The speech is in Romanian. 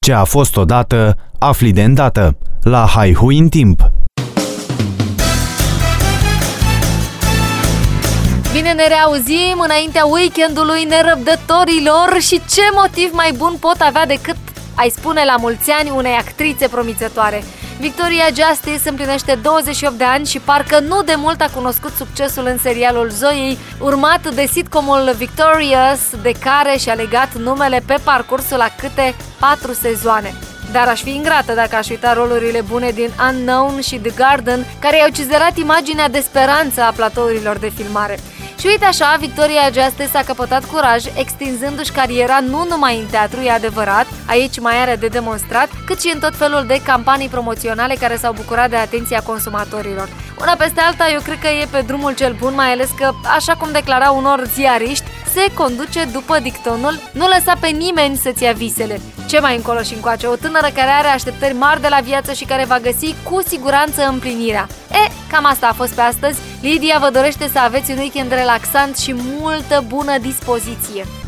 Ce a fost odată, afli de îndată. La Haihui în timp. Bine, ne reauzim înaintea weekendului nerăbdătorilor și ce motiv mai bun pot avea decât ai spune la mulți ani unei actrițe promițătoare. Victoria Justice împlinește 28 de ani și parcă nu de mult a cunoscut succesul în serialul Zoey, urmat de sitcomul Victorious, de care și-a legat numele pe parcursul a câte 4 sezoane. Dar aș fi ingrată dacă aș uita rolurile bune din Unknown și The Garden, care i-au cizelat imaginea de speranță a platourilor de filmare. Și uite așa, Victoria Justice a căpătat curaj, extinzându-și cariera nu numai în teatru, e adevărat, aici mai are de demonstrat, cât și în tot felul de campanii promoționale care s-au bucurat de atenția consumatorilor. Una peste alta, eu cred că e pe drumul cel bun, mai ales că, așa cum declara unor ziariști, se conduce după dictonul "nu lăsa pe nimeni să-ți ia visele". Ce mai încolo și încoace, o tânără care are așteptări mari de la viață și care va găsi cu siguranță împlinirea. Cam asta a fost pe astăzi. Lidia vă dorește să aveți un weekend relaxant și multă bună dispoziție.